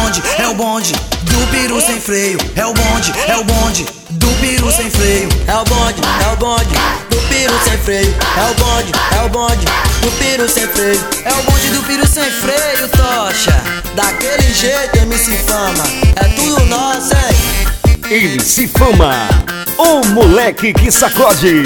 bonde do peru sem freio. É o bonde do peru sem freio. É o bonde do peru sem freio. É o bonde do peru sem freio. É o bonde do peru sem freio, tocha. Daquele jeito, MC Fama, é tudo nosso, hein? MC Fama, o moleque que sacode.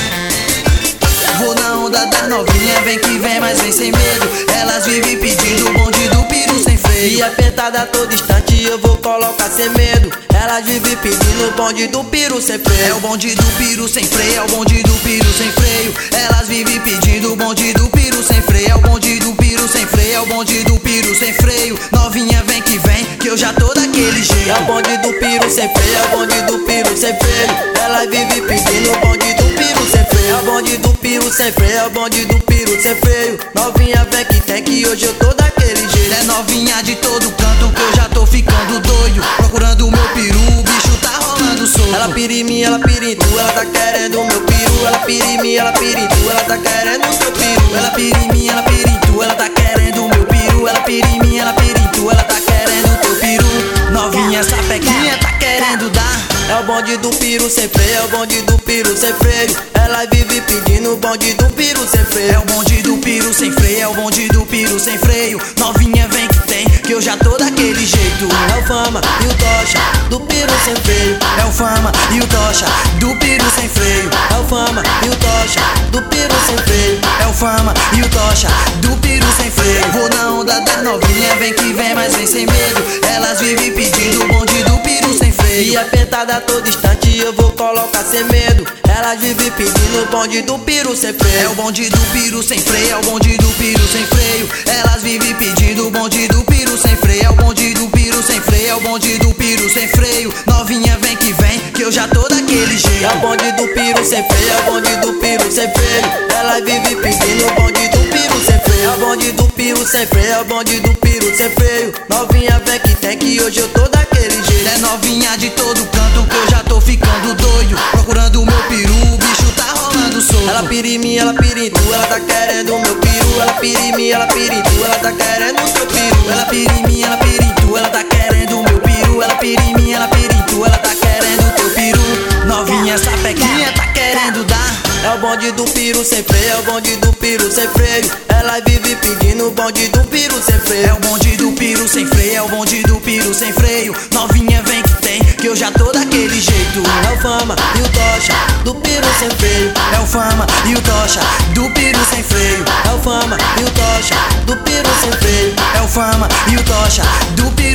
Vou na onda da novinha, vem que vem, mas vem sem medo. Elas vivem pedindo o bonde do peru sem freio. E apertada a todo instante eu vou colocar sem medo. Elas vivem pedindo o bonde do peru sem freio. É o bonde do peru sem freio, é o bonde do peru sem freio. Elas vivem pedindo o bonde do peru sem freio. É o bonde do peru sem freio, é o bonde do peru sem freio. Novinha vem, que eu já tô daquele jeito. É o bonde do peru sem freio, é o bonde do peru sem freio. Elas vivem pedindo o bonde do peru sem freio. É o bonde do peru sem freio, é o bonde do peru sem freio. Novinha vem que tem, que hoje eu tô daquele jeito. É novinha de todo canto que eu já tô ficando doido, procurando o meu peru, o bicho tá rolando solto. Ela pira em mim, ela pira em tu, ela tá querendo o meu peru. Ela pira em mim, ela pira em tu, ela tá querendo o seu peru. Ela pira em mim, ela pira em tu, ela tá querendo o meu peru. Ela pira em mim, ela pira em tu, ela tá querendo o teu peru. Novinha sapequinha tá querendo dar. É o bonde do peru sem freio, é o bonde do peru sem freio. Ela vive pedindo o bonde do peru sem freio. É o bonde do peru sem freio, é o bonde do peru sem freio. Novinha vem que tem, que eu já tô daquele jeito. É o Fama e o Tocha do peru sem freio. É o Fama e o Tocha do peru sem freio. É o Fama e o Tocha do peru sem freio. É o Fama e o Tocha do peru sem freio. Vou na onda da novinha, vem que vem, mas vem sem medo. Elas vivem pedindo o bonde do peru sem freio. E apertada a todo instante eu vou colocar sem medo. Elas vivem pedindo o bonde do peru sem freio. É o bonde do peru sem freio, é o bonde do peru sem freio. Elas vivem pedindo o bonde do peru sem freio. É o bonde do peru sem freio, é o bonde do peru sem freio. Novinha vem, que eu já tô daquele jeito. É o bonde do peru sem freio, é o bonde do peru sem freio. Elas vivem pedindo o bonde do peru sem freio. É o bonde do peru sem freio, é o bonde do peru sem freio. Novinha vem que tem, que hoje eu tô daquele jeito. É novinha de todo canto que eu já tô ficando doido, procurando o meu peru, o bicho tá rolando solto. Ela pira em mim, ela pira em tu, ela tá querendo o meu peru. Ela pira em mim, ela pira em tu, ela tá querendo o seu peru. Ela pira em mim, ela pira em tu, ela tá querendo o meu peru. Ela pira em mim, ela pira em tu, ela tá querendo o teu peru. Novinha sapequinha tá querendo dar. É o bonde do peru sem freio, é o bonde do peru sem freio. Ela vive pedindo o bonde do peru sem freio. É o bonde do peru sem freio, é o bonde do peru sem freio. Novinha vem que tem, que eu já tô daquele jeito. É o Fama e o Tocha do peru sem freio. É o Fama e o Tocha do peru sem freio. É o Fama e o Tocha do peru sem freio. É o Fama e o Tocha do peru